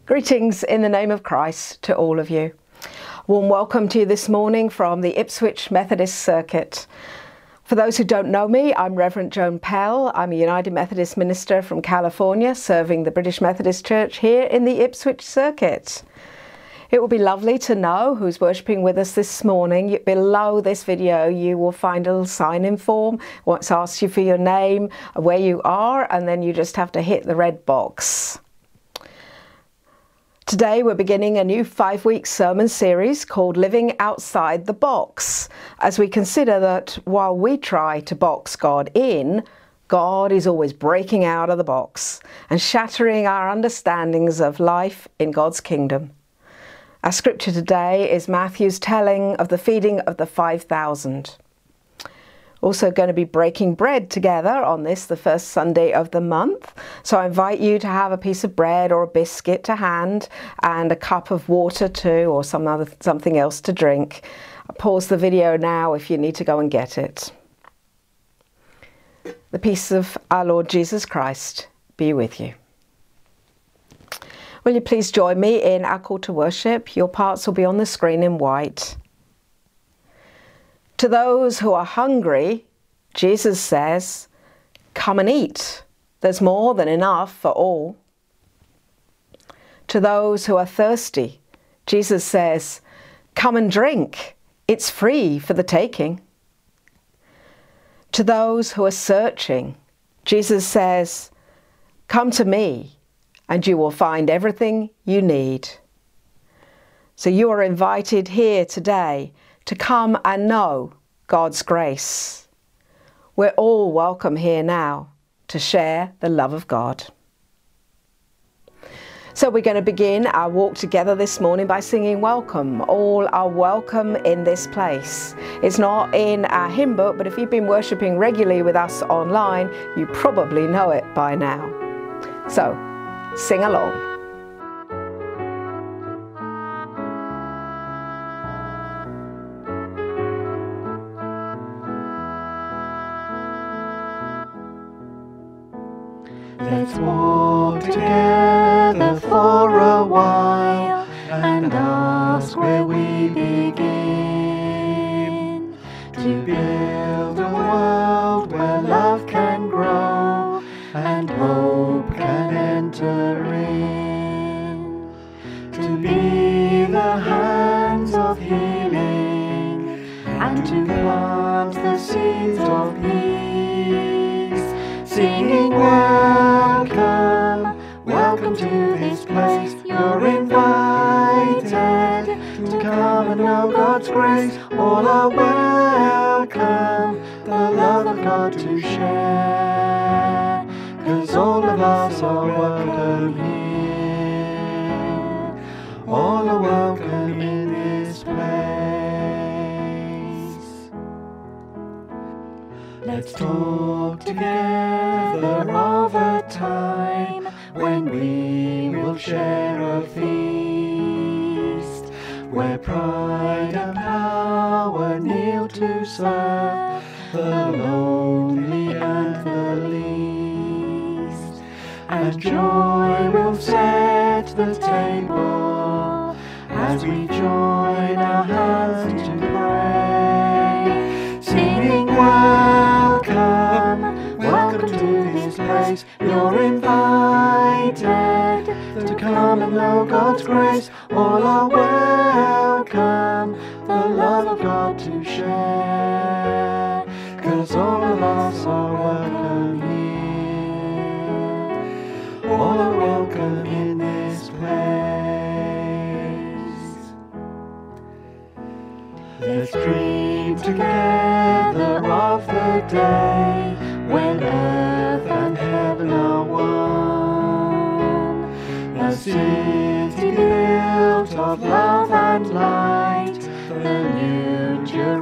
Greetings in the name of Christ to all of you. Warm welcome to you this morning from the Ipswich Methodist Circuit. For those who don't know me, I'm Reverend Joan Pell. I'm a United Methodist minister from California, serving the British Methodist Church here in the Ipswich Circuit. It will be lovely to know who's worshipping with us this morning. Below this video, you will find a little sign-in form. It asks you for your name, where you are, and then you just have to hit the red box. Today we're beginning a new 5-week sermon series called Living Outside the Box, as we consider that while we try to box God in, God is always breaking out of the box and shattering our understandings of life in God's kingdom. Our scripture today is Matthew's telling of the feeding of the 5,000. Also going to be breaking bread together on this, the first Sunday of the month. So I invite you to have a piece of bread or a biscuit to hand and a cup of water too, or something else to drink. I'll pause the video now if you need to go and get it. The peace of our Lord Jesus Christ be with you. Will you please join me in our call to worship? Your parts will be on the screen in white. To those who are hungry, Jesus says, "Come and eat. There's more than enough for all." To those who are thirsty, Jesus says, "Come and drink. It's free for the taking." To those who are searching, Jesus says, "Come to me, and you will find everything you need." So you are invited here today to come and know God's grace. We're all welcome here now to share the love of God. So we're going to begin our walk together this morning by singing Welcome. All are welcome in this place. It's not in our hymn book, but if you've been worshipping regularly with us online, you probably know it by now. So sing along. Let's walk together for a while and ask where we begin to build a world where love can grow and hope can enter in, to be the hands of healing and to plant the seeds of peace, singing welcome, welcome to this place. You're invited to come and know God's grace. All are welcome, the love of God to share, 'cause all of us are welcome here. All are welcome in this place. Let's talk together of a time when we will share a feast, where pride and power kneel to serve the lonely and the least, and joy will set the table as we join our hands to pray, singing welcome, welcome to this place. You're invited to come and know God's grace. All are welcome, the love of God to share, 'cause all of us are welcome here. All are welcome in this place. Let's dream together of the day when earth and heaven are one, a city built of love and light, the new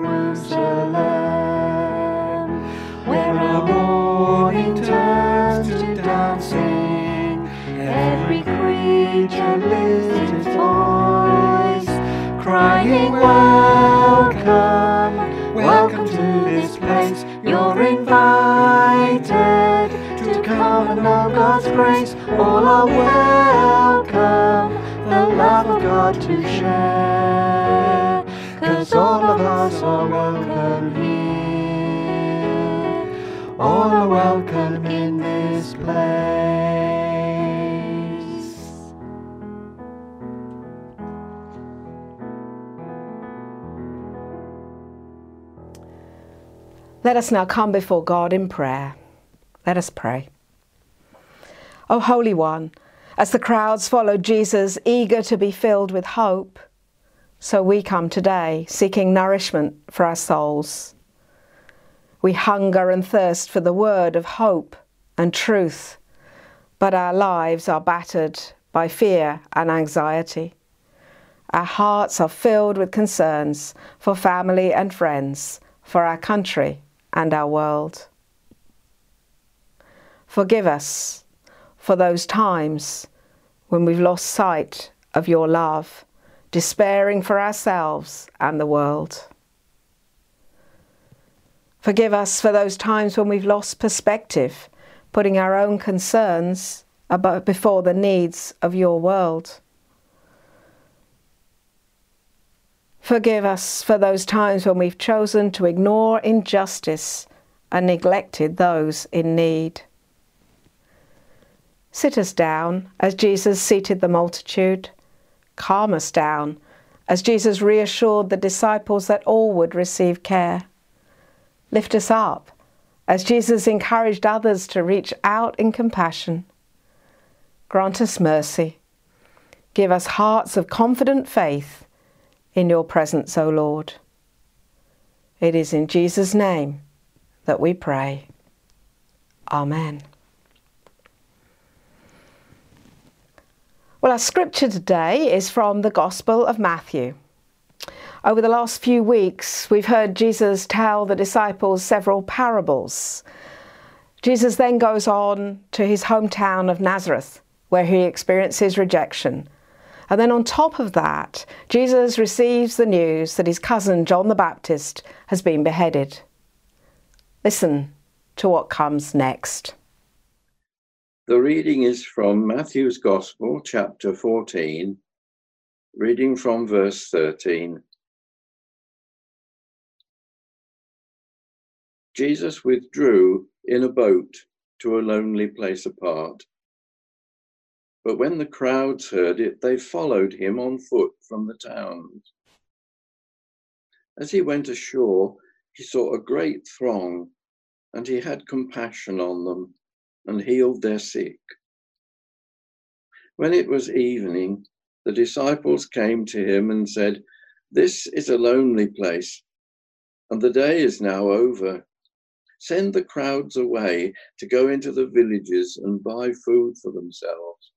Jerusalem, where our mourning turns to dancing, every creature lifts its voice, crying welcome, welcome to this place. You're invited to come and know God's grace. All are welcome, God to share, 'cause all of us are welcome here. All are welcome in this place. Let us now come before God in prayer. Let us pray. O Holy One, as the crowds followed Jesus, eager to be filled with hope, so we come today seeking nourishment for our souls. We hunger and thirst for the word of hope and truth, but our lives are battered by fear and anxiety. Our hearts are filled with concerns for family and friends, for our country and our world. Forgive us for those times when we've lost sight of your love, despairing for ourselves and the world. Forgive us for those times when we've lost perspective, putting our own concerns before the needs of your world. Forgive us for those times when we've chosen to ignore injustice and neglected those in need. Sit us down as Jesus seated the multitude. Calm us down as Jesus reassured the disciples that all would receive care. Lift us up as Jesus encouraged others to reach out in compassion. Grant us mercy. Give us hearts of confident faith in your presence, O Lord. It is in Jesus' name that we pray. Amen. Well, our scripture today is from the Gospel of Matthew. Over the last few weeks, we've heard Jesus tell the disciples several parables. Jesus then goes on to his hometown of Nazareth, where he experiences rejection. And then on top of that, Jesus receives the news that his cousin John the Baptist has been beheaded. Listen to what comes next. The reading is from Matthew's Gospel, chapter 14, reading from verse 13. Jesus withdrew in a boat to a lonely place apart. But when the crowds heard it, they followed him on foot from the towns. As he went ashore, he saw a great throng, and he had compassion on them and healed their sick. When it was evening, the disciples came to him and said, "This is a lonely place, and the day is now over. Send the crowds away to go into the villages and buy food for themselves."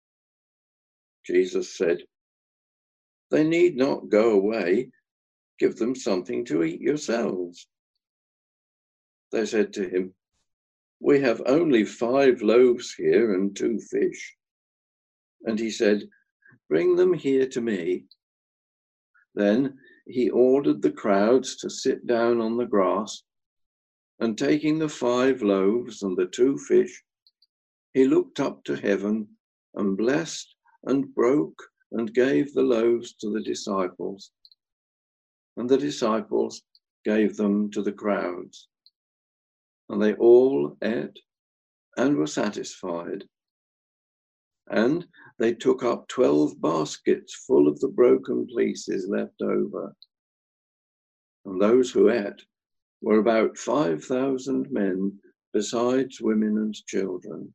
Jesus said, "They need not go away. Give them something to eat yourselves." They said to him, "We have only 5 loaves here and 2 fish." And he said, "Bring them here to me." Then he ordered the crowds to sit down on the grass, and taking the 5 loaves and the 2 fish, he looked up to heaven and blessed and broke and gave the loaves to the disciples, and the disciples gave them to the crowds. And they all ate and were satisfied. And they took up 12 baskets full of the broken pieces left over. And those who ate were about 5,000 men, besides women and children.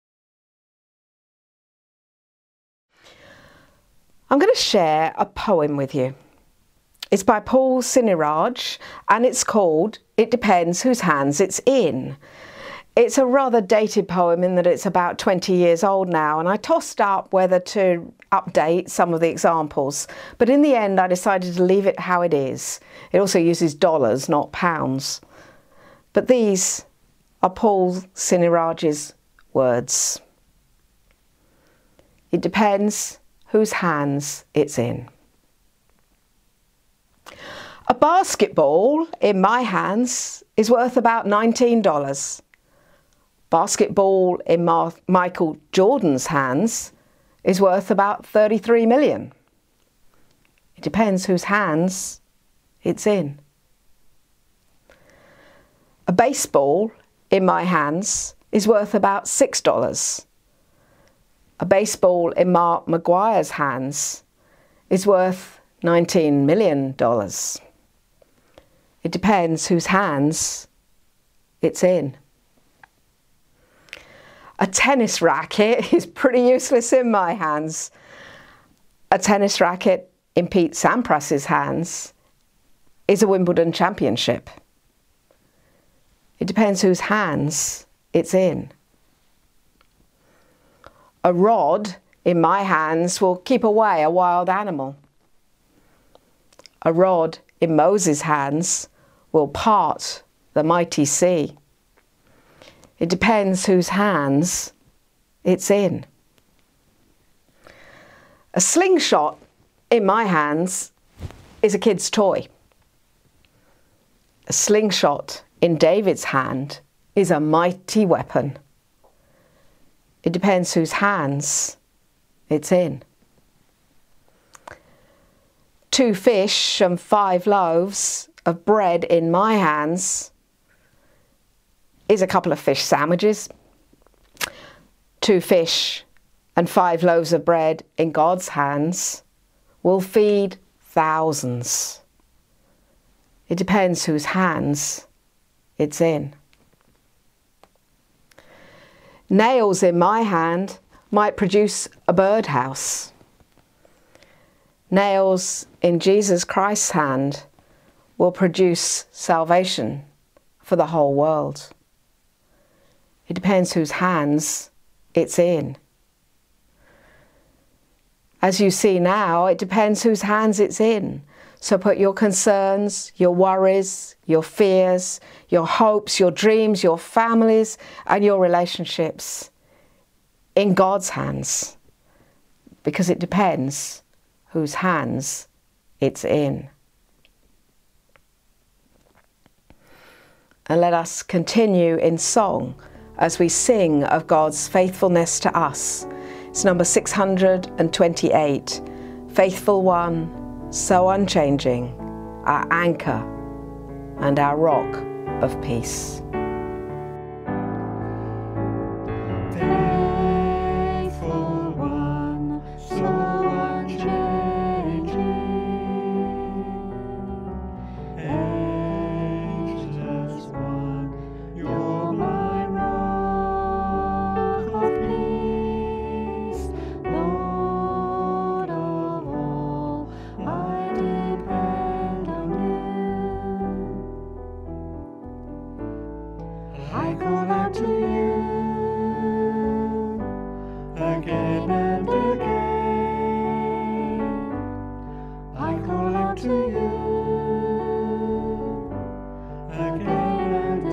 I'm going to share a poem with you. It's by Paul Siniraj, and it's called "It Depends Whose Hands It's In." It's a rather dated poem in that it's about 20 years old now, and I tossed up whether to update some of the examples, but in the end I decided to leave it how it is. It also uses dollars, not pounds. But these are Paul Siniraj's words. It depends whose hands it's in. A basketball in my hands is worth about $19. Basketball in Michael Jordan's hands is worth about 33 million. depends whose hands it's in. A baseball in my hands is worth about $6. A baseball in Mark Maguire's hands is worth $19 million. It depends whose hands it's in. A tennis racket is pretty useless in my hands. A tennis racket in Pete Sampras's hands is a Wimbledon championship. It depends whose hands it's in. A rod in my hands will keep away a wild animal. A rod in Moses' hands will part the mighty sea. It depends whose hands it's in. A slingshot in my hands is a kid's toy. A slingshot in David's hand is a mighty weapon. It depends whose hands it's in. 2 fish and 5 loaves of bread in my hands is a couple of fish sandwiches. 2 fish and 5 loaves of bread in God's hands will feed thousands. It depends whose hands it's in. Nails in my hand might produce a birdhouse. Nails in Jesus Christ's hand will produce salvation for the whole world. It depends whose hands it's in. As you see now, it depends whose hands it's in. So put your concerns, your worries, your fears, your hopes, your dreams, your families, and your relationships in God's hands, because it depends whose hands it's in. And let us continue in song as we sing of God's faithfulness to us. It's number 628, Faithful One, so unchanging, our anchor and our rock of peace. Faithful One, so unchanging, ageless One, you're my rock of peace, Lord of all, I depend on you. I call out to you again and again. I call out to you again and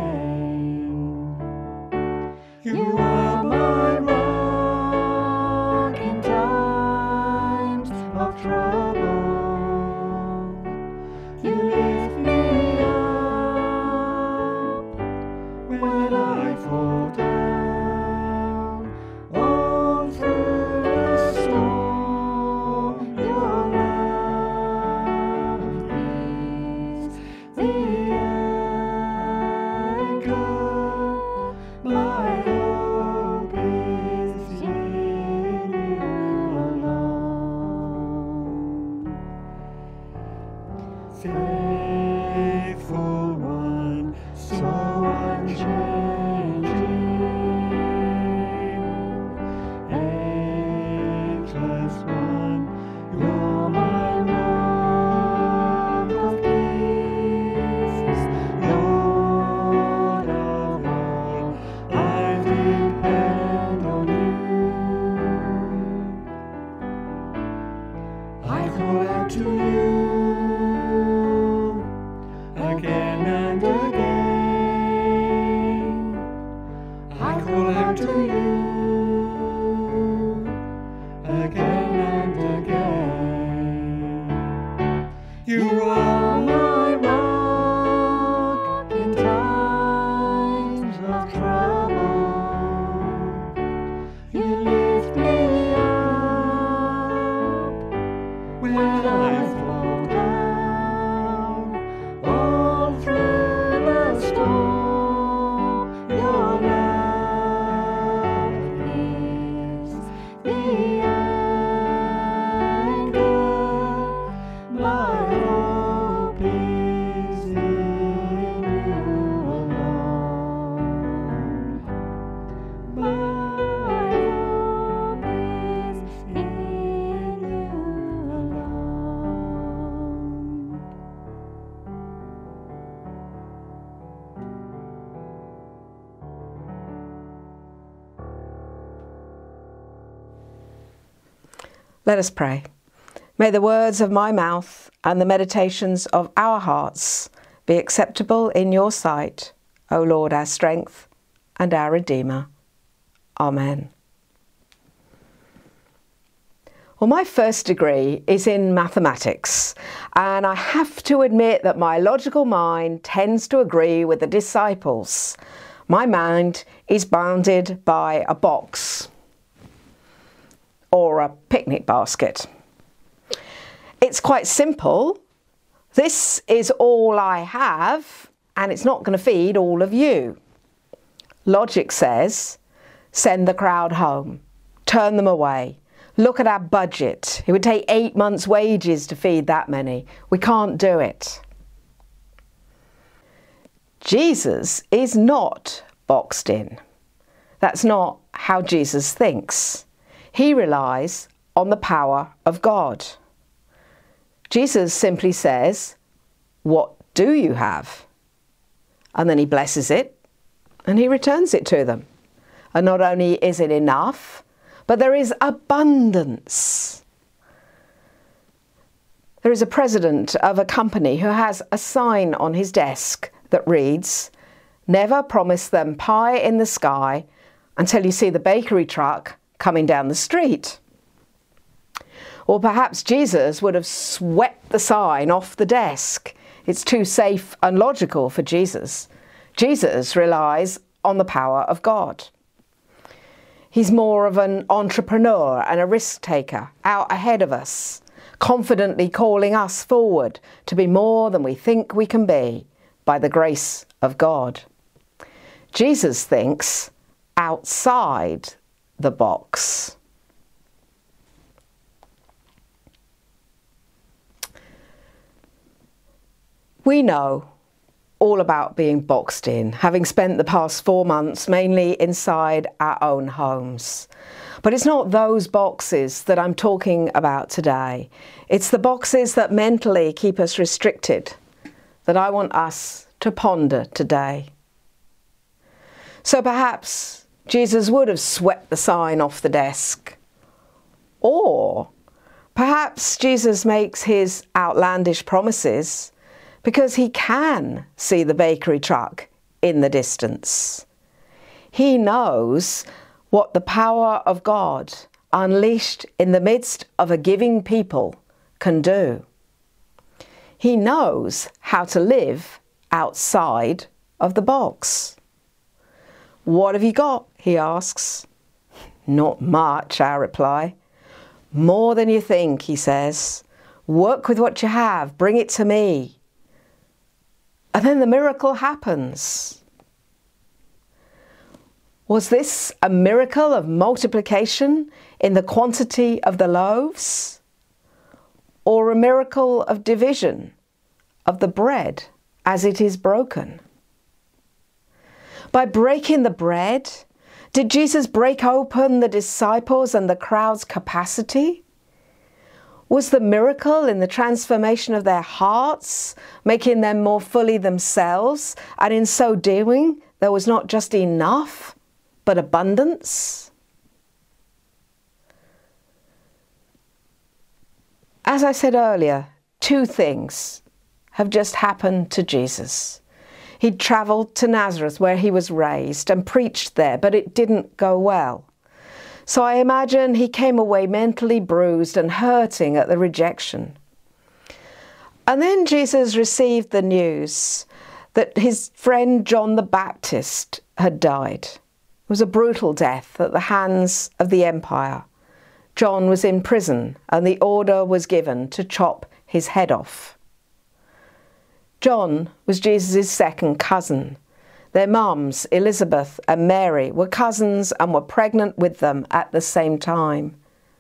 again. You are my rock in times of trouble. You lift me up when I fall down. All through the storm, your love and peace, the anchor, my hope is in you alone. Faithful One, so unchanging, ageless One, you're my rock of peace, Lord of all, I depend on you. I call out to you again and again. I call out to you again and again. You are my rock in times of trouble. You lift me up when I Let us pray. May the words of my mouth and the meditations of our hearts be acceptable in your sight, O Lord, our strength and our Redeemer. Amen. Well, my first degree is in mathematics, and I have to admit that my logical mind tends to agree with the disciples. My mind is bounded by a box or a picnic basket. It's quite simple. This is all I have, and it's not going to feed all of you. Logic says, send the crowd home, turn them away. Look at our budget. It would take 8 months' wages to feed that many. We can't do it. Jesus is not boxed in. That's not how Jesus thinks. He relies on the power of God. Jesus simply says, what do you have? And then he blesses it and he returns it to them. And not only is it enough, but there is abundance. There is a president of a company who has a sign on his desk that reads, never promise them pie in the sky until you see the bakery truck coming down the street. Or perhaps Jesus would have swept the sign off the desk. It's too safe and logical for Jesus. Jesus relies on the power of God. He's more of an entrepreneur and a risk taker out ahead of us, confidently calling us forward to be more than we think we can be by the grace of God. Jesus thinks outside the box. We know all about being boxed in, having spent the past 4 months mainly inside our own homes. But it's not those boxes that I'm talking about today. It's the boxes that mentally keep us restricted that I want us to ponder today. So perhaps Jesus would have swept the sign off the desk. Or perhaps Jesus makes his outlandish promises because he can see the bakery truck in the distance. He knows what the power of God unleashed in the midst of a giving people can do. He knows how to live outside of the box. What have you got? He asks. Not much, I reply. More than you think, he says. Work with what you have. Bring it to me. And then the miracle happens. Was this a miracle of multiplication in the quantity of the loaves? Or a miracle of division of the bread as it is broken? By breaking the bread, did Jesus break open the disciples and the crowd's capacity? Was the miracle in the transformation of their hearts, making them more fully themselves, and in so doing, there was not just enough, but abundance? As I said earlier, 2 things have just happened to Jesus. He'd travelled to Nazareth where he was raised and preached there, but it didn't go well. So I imagine he came away mentally bruised and hurting at the rejection. And then Jesus received the news that his friend John the Baptist had died. It was a brutal death at the hands of the empire. John was in prison and the order was given to chop his head off. John was Jesus' second cousin. Their mums, Elizabeth and Mary, were cousins and were pregnant with them at the same time.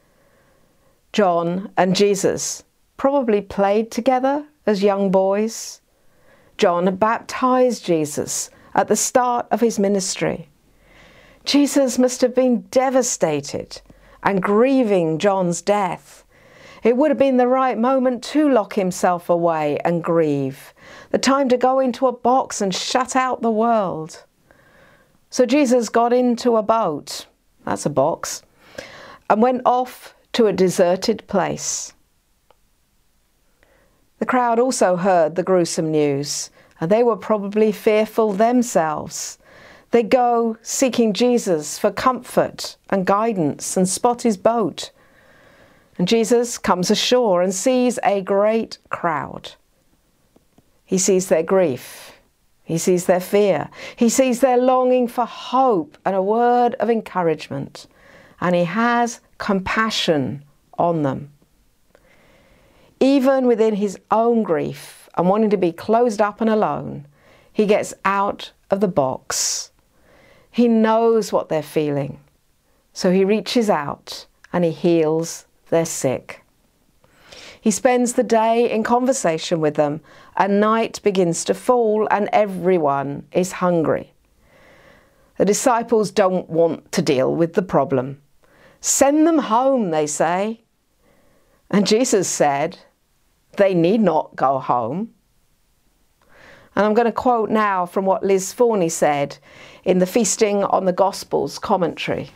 John and Jesus probably played together as young boys. John had baptized Jesus at the start of his ministry. Jesus must have been devastated and grieving John's death. It would have been the right moment to lock himself away and grieve, the time to go into a box and shut out the world. So Jesus got into a boat, that's a box, and went off to a deserted place. The crowd also heard the gruesome news, and they were probably fearful themselves. They go seeking Jesus for comfort and guidance and spot his boat. And Jesus comes ashore and sees a great crowd. He sees their grief. He sees their fear. He sees their longing for hope and a word of encouragement. And he has compassion on them. Even within his own grief and wanting to be closed up and alone, he gets out of the box. He knows what they're feeling. So he reaches out and he heals their sick. He spends the day in conversation with them, and night begins to fall and everyone is hungry. The disciples don't want to deal with the problem. Send them home, they say. And Jesus said, they need not go home. And I'm going to quote now from what Liz Forney said in the Feasting on the Gospels commentary.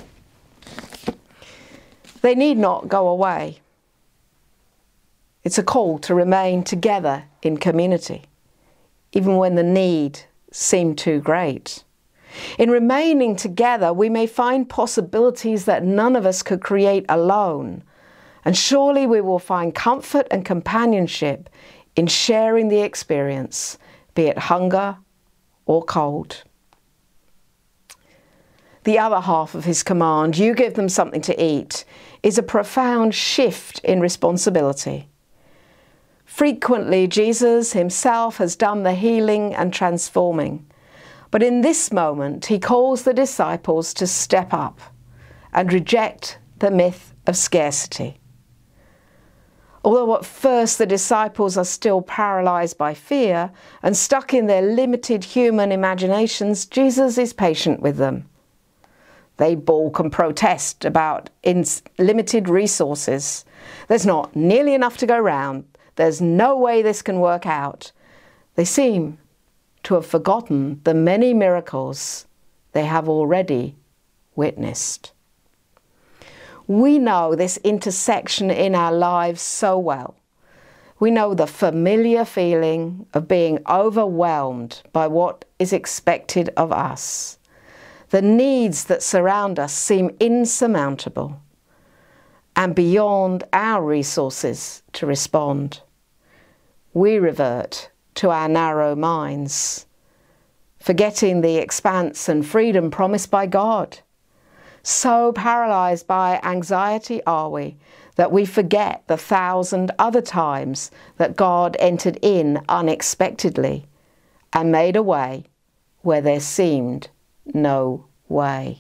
They need not go away. It's a call to remain together in community, even when the need seemed too great. In remaining together, we may find possibilities that none of us could create alone. And surely we will find comfort and companionship in sharing the experience, be it hunger or cold. The other half of his command, you give them something to eat, is a profound shift in responsibility. Frequently, Jesus himself has done the healing and transforming. But in this moment, he calls the disciples to step up and reject the myth of scarcity. Although at first the disciples are still paralyzed by fear and stuck in their limited human imaginations, Jesus is patient with them. They balk and protest about limited resources. There's not nearly enough to go round. There's no way this can work out. They seem to have forgotten the many miracles they have already witnessed. We know this intersection in our lives so well. We know the familiar feeling of being overwhelmed by what is expected of us. The needs that surround us seem insurmountable and beyond our resources to respond. We revert to our narrow minds, forgetting the expanse and freedom promised by God. So paralyzed by anxiety are we that we forget the 1,000 other times that God entered in unexpectedly and made a way where there seemed no way.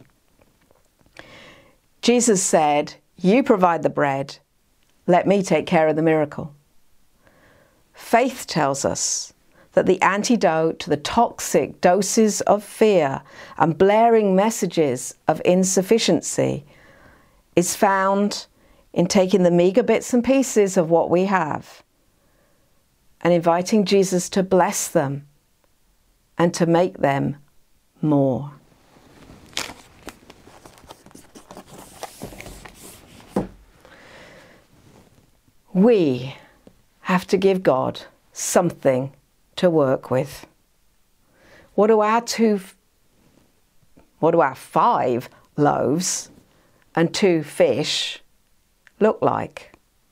Jesus said, you provide the bread, let me take care of the miracle. Faith tells us that the antidote to the toxic doses of fear and blaring messages of insufficiency is found in taking the meager bits and pieces of what we have and inviting Jesus to bless them and to make them more. We have to give God something to work with. What do our 5 loaves and 2 fish look like?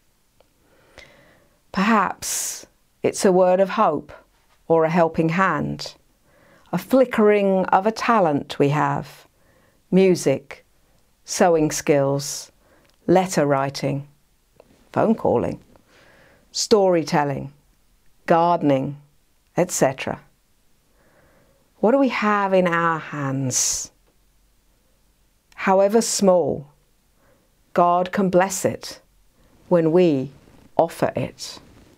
Perhaps it's a word of hope or a helping hand, a flickering of a talent we have, music, sewing skills, letter writing, phone calling, storytelling, gardening, etc. What do we have in our hands? However small, God can bless it when we offer it.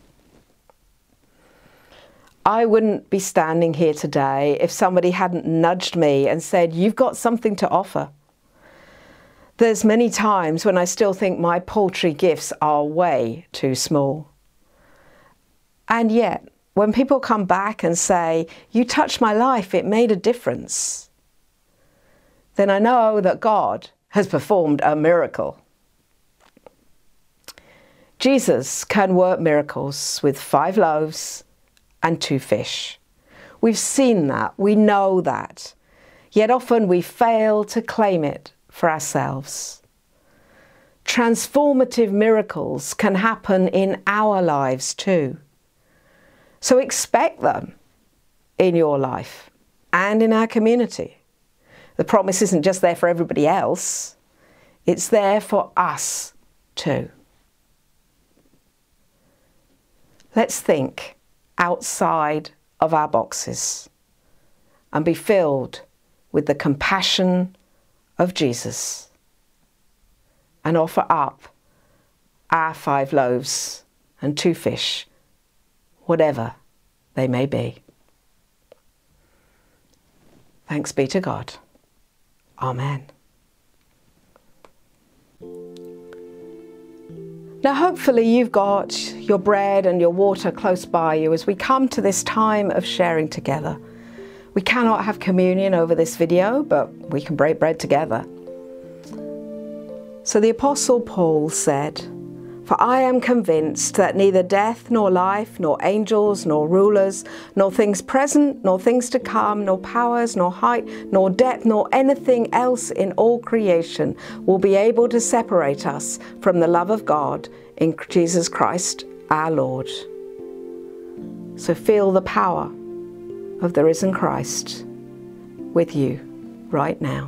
I wouldn't be standing here today if somebody hadn't nudged me and said, you've got something to offer. There's many times when I still think my paltry gifts are way too small. And yet, when people come back and say, you touched my life, it made a difference, then I know that God has performed a miracle. Jesus can work miracles with 5 loaves and 2 fish. We've seen that, we know that, yet often we fail to claim it for ourselves. Transformative miracles can happen in our lives too. So expect them in your life and in our community. The promise isn't just there for everybody else, it's there for us too. Let's think outside of our boxes and be filled with the compassion of Jesus and offer up our 5 loaves and 2 fish, whatever they may be. Thanks be to God. Amen. Now hopefully you've got your bread and your water close by you as we come to this time of sharing together. We cannot have communion over this video, but we can break bread together. So the Apostle Paul said, "For I am convinced that neither death nor life, nor angels, nor rulers, nor things present, nor things to come, nor powers, nor height, nor depth, nor anything else in all creation will be able to separate us from the love of God in Jesus Christ our Lord." So feel the power of the risen Christ with you right now.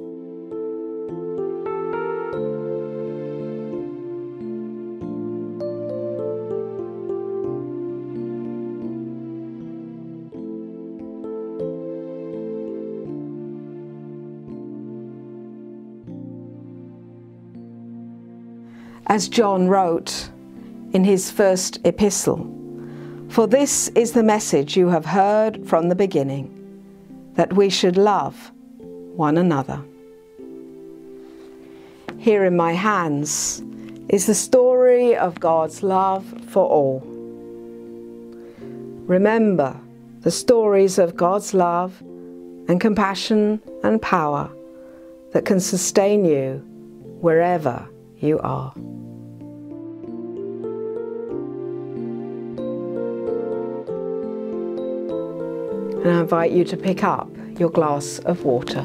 As John wrote in his first epistle, "For this is the message you have heard from the beginning, that we should love one another." Here in my hands is the story of God's love for all. Remember the stories of God's love and compassion and power that can sustain you wherever you are. And I invite you to pick up your glass of water.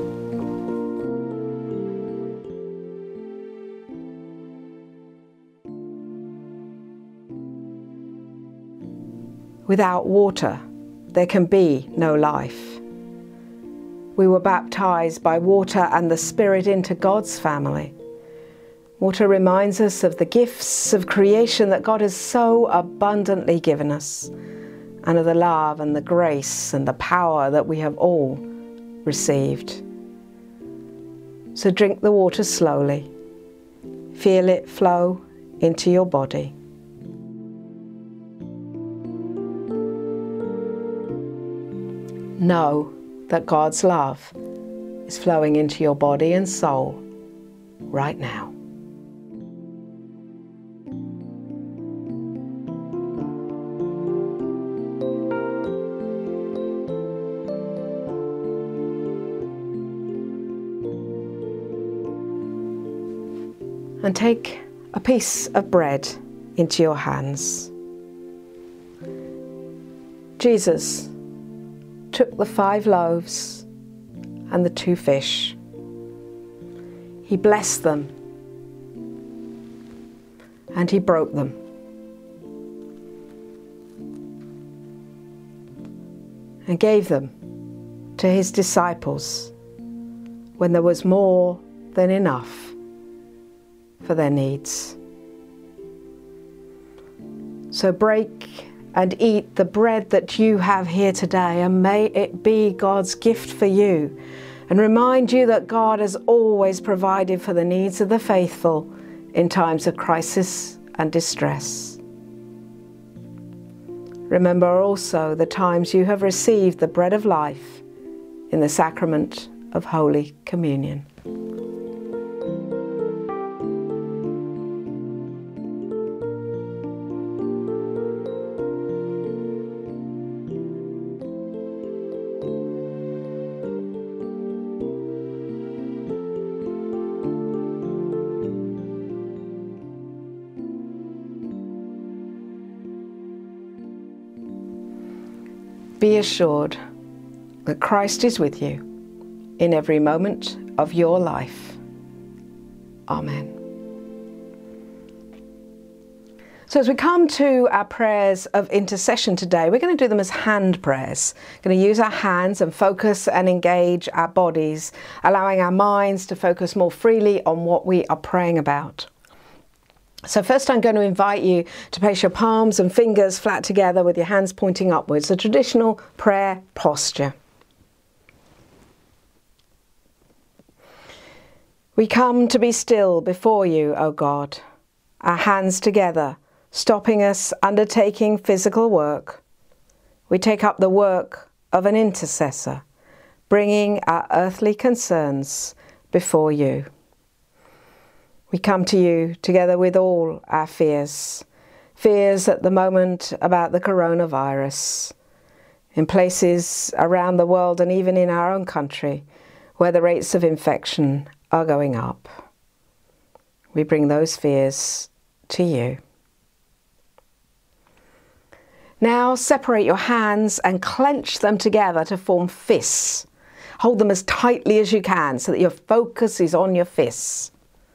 Without water, there can be no life. We were baptized by water and the Spirit into God's family. Water reminds us of the gifts of creation that God has so abundantly given us, and of the love and the grace and the power that we have all received. So drink the water slowly. Feel it flow into your body. Know that God's love is flowing into your body and soul right now. And take a piece of bread into your hands. Jesus took the 5 loaves and the 2 fish. He blessed them and he broke them. And gave them to his disciples when there was more than enough for their needs. So break and eat the bread that you have here today, and may it be God's gift for you, and remind you that God has always provided for the needs of the faithful in times of crisis and distress. Remember also the times you have received the bread of life in the sacrament of Holy Communion. Be assured that Christ is with you in every moment of your life. Amen. So as we come to our prayers of intercession today, we're going to do them as hand prayers. We're going to use our hands and focus and engage our bodies, allowing our minds to focus more freely on what we are praying about. So first I'm going to invite you to place your palms and fingers flat together with your hands pointing upwards, a traditional prayer posture. We come to be still before you, O God, our hands together, stopping us undertaking physical work. We take up the work of an intercessor, bringing our earthly concerns before you. We come to you together with all our fears at the moment about the coronavirus, in places around the world and even in our own country where the rates of infection are going up. We bring those fears to you. Now separate your hands and clench them together to form fists. Hold them as tightly as you can so that your focus is on your fists.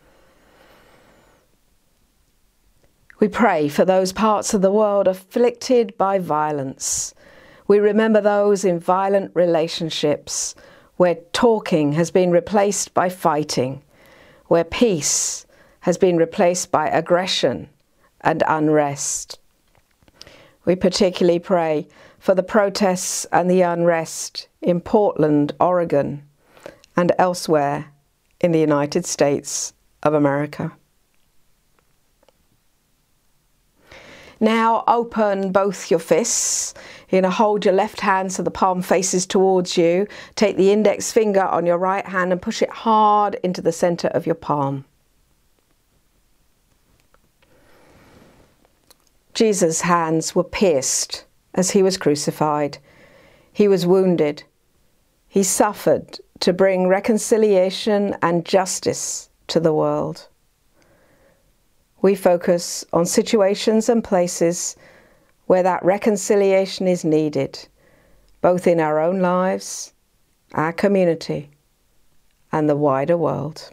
We pray for those parts of the world afflicted by violence. We remember those in violent relationships where talking has been replaced by fighting, where peace has been replaced by aggression and unrest. We particularly pray for the protests and the unrest in Portland, Oregon, and elsewhere in the United States of America. Now open both your fists. You're going to hold your left hand so the palm faces towards you. Take the index finger on your right hand and push it hard into the center of your palm. Jesus' hands were pierced as he was crucified. He was wounded. He suffered to bring reconciliation and justice to the world. We focus on situations and places where that reconciliation is needed, both in our own lives, our community, and the wider world.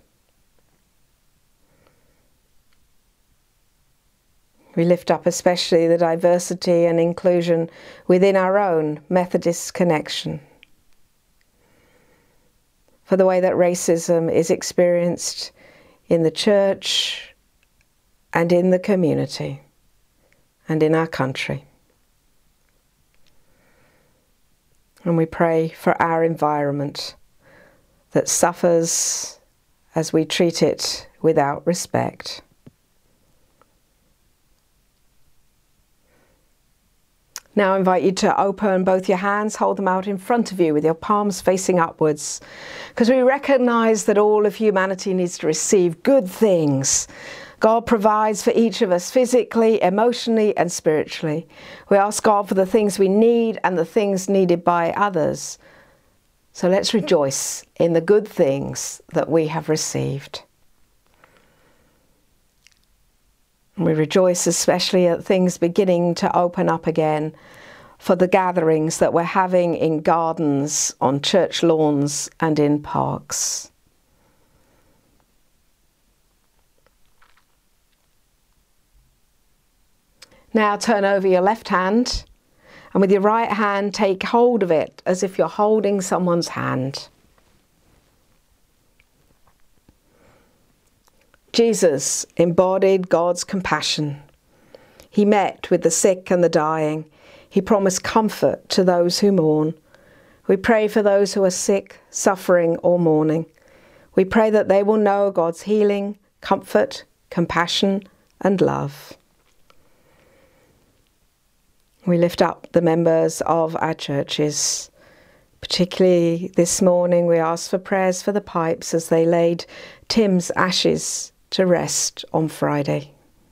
We lift up especially the diversity and inclusion within our own Methodist connection, for the way that racism is experienced in the church and in the community and in our country. And we pray for our environment that suffers as we treat it without respect. Now I invite you to open both your hands, hold them out in front of you with your palms facing upwards, because we recognize that all of humanity needs to receive good things. God provides for each of us physically, emotionally, and spiritually. We ask God for the things we need and the things needed by others. So let's rejoice in the good things that we have received. We rejoice especially at things beginning to open up again, for the gatherings that we're having in gardens, on church lawns, and in parks. Now turn over your left hand, and with your right hand take hold of it as if you're holding someone's hand. Jesus embodied God's compassion. He met with the sick and the dying. He promised comfort to those who mourn. We pray for those who are sick, suffering, or mourning. We pray that they will know God's healing, comfort, compassion, and love. We lift up the members of our churches. Particularly this morning, we ask for prayers for the Pipes as they laid Tim's ashes to rest on Friday.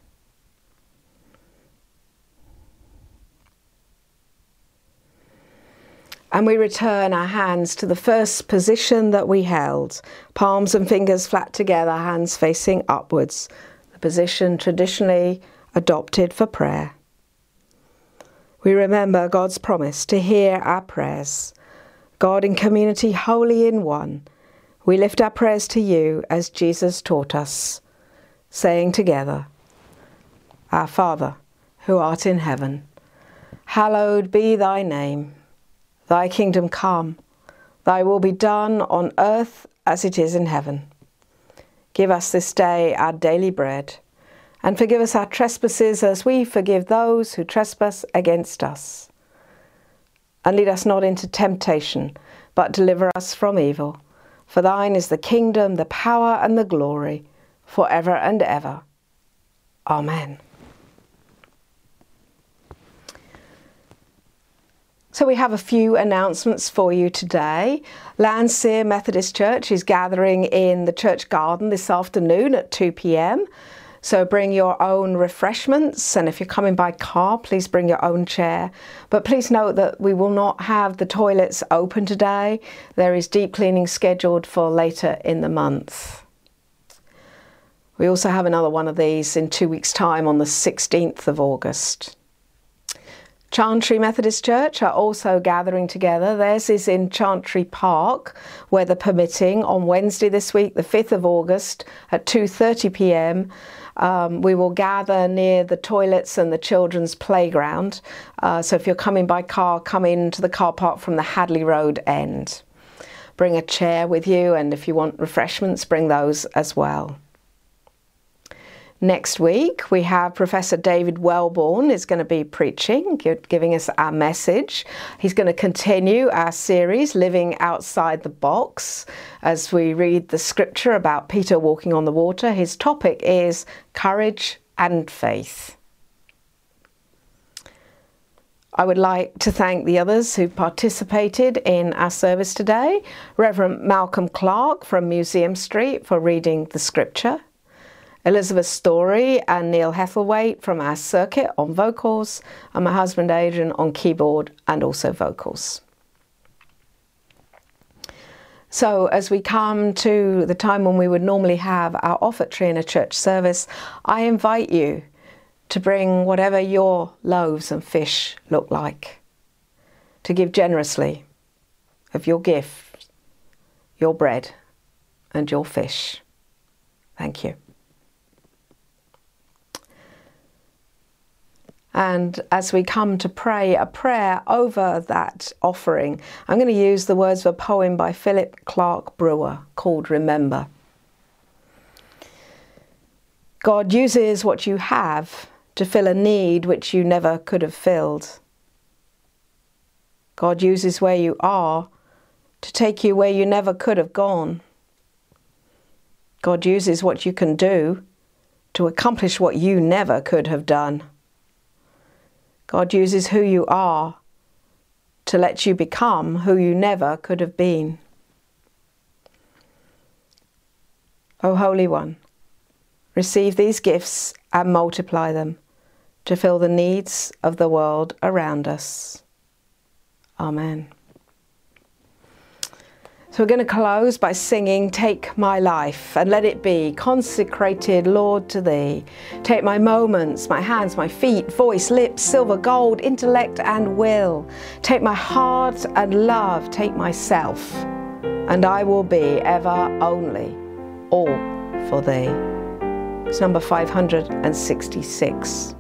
And we return our hands to the first position that we held, palms and fingers flat together, hands facing upwards, the position traditionally adopted for prayer. We remember God's promise to hear our prayers. God in community, holy in one, we lift our prayers to you as Jesus taught us, saying together, Our Father, who art in heaven, hallowed be thy name. Thy kingdom come, thy will be done on earth as it is in heaven. Give us this day our daily bread, and forgive us our trespasses as we forgive those who trespass against us. And lead us not into temptation, but deliver us from evil. For thine is the kingdom, the power, and the glory, forever and ever. Amen. So we have a few announcements for you today. Landseer Methodist Church is gathering in the church garden this afternoon at 2 p.m. So bring your own refreshments, and if you're coming by car, please bring your own chair. But please note that we will not have the toilets open today. There is deep cleaning scheduled for later in the month. We also have another one of these in 2 weeks' time on the 16th of August. Chantry Methodist Church are also gathering together. Theirs is in Chantry Park, weather permitting, on Wednesday this week, the 5th of August at 2:30 p.m. We will gather near the toilets and the children's playground. So if you're coming by car, come into the car park from the Hadley Road end. Bring a chair with you, and if you want refreshments, bring those as well. Next week, we have Professor David Wellborn is going to be preaching, giving us our message. He's going to continue our series, Living Outside the Box, as we read the scripture about Peter walking on the water. His topic is courage and faith. I would like to thank the others who participated in our service today. Reverend Malcolm Clark from Museum Street for reading the scripture. Elizabeth Story and Neil Hethlewaite from our circuit on vocals, and my husband Adrian on keyboard and also vocals. So as we come to the time when we would normally have our offertory in a church service, I invite you to bring whatever your loaves and fish look like, to give generously of your gift, your bread and your fish. Thank you. And as we come to pray a prayer over that offering, I'm going to use the words of a poem by Philip Clark Brewer called Remember. God uses what you have to fill a need which you never could have filled. God uses where you are to take you where you never could have gone. God uses what you can do to accomplish what you never could have done. God uses who you are to let you become who you never could have been. O Holy One, receive these gifts and multiply them to fill the needs of the world around us. Amen. So we're going to close by singing Take My Life, and let it be consecrated, Lord, to Thee. Take my moments, my hands, my feet, voice, lips, silver, gold, intellect and will. Take my heart and love, take myself, and I will be ever only all for Thee. It's number 566.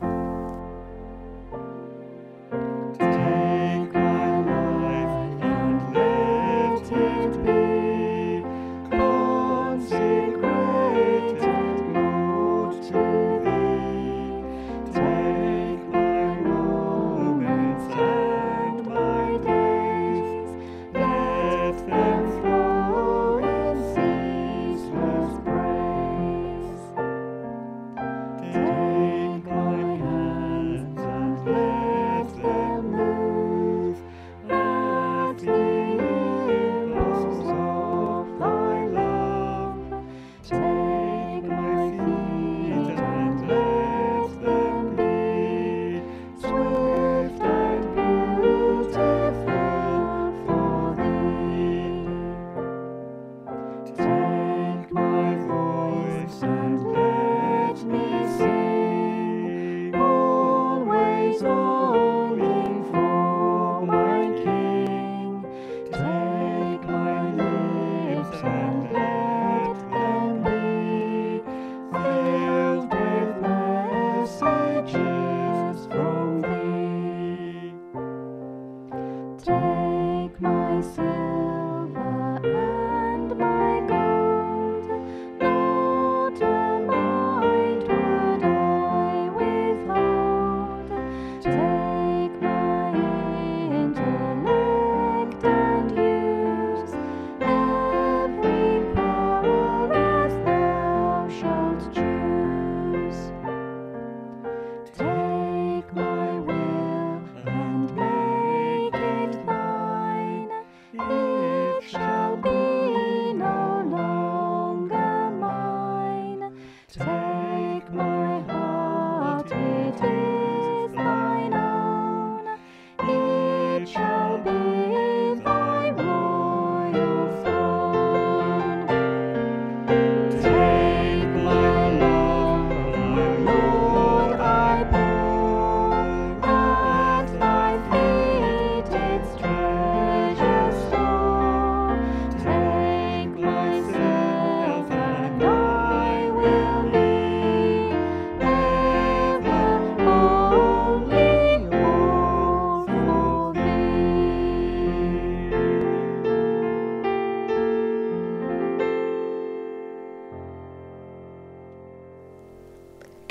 Take my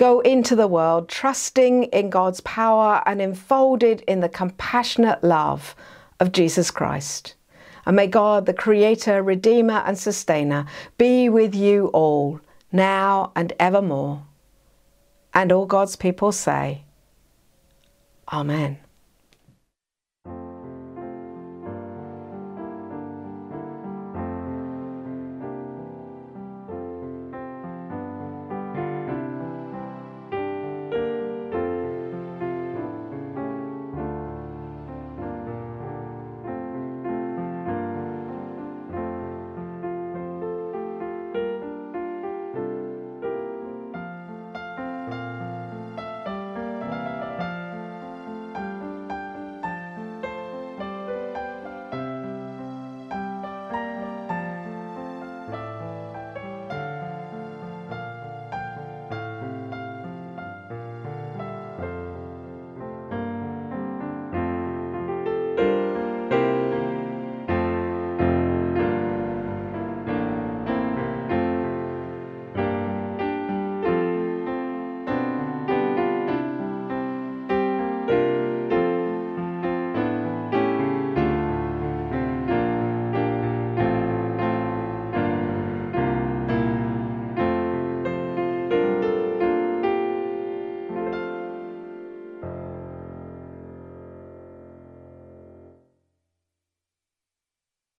Go into the world trusting in God's power and enfolded in the compassionate love of Jesus Christ. And may God, the Creator, Redeemer and Sustainer, be with you all, now and evermore. And all God's people say, Amen.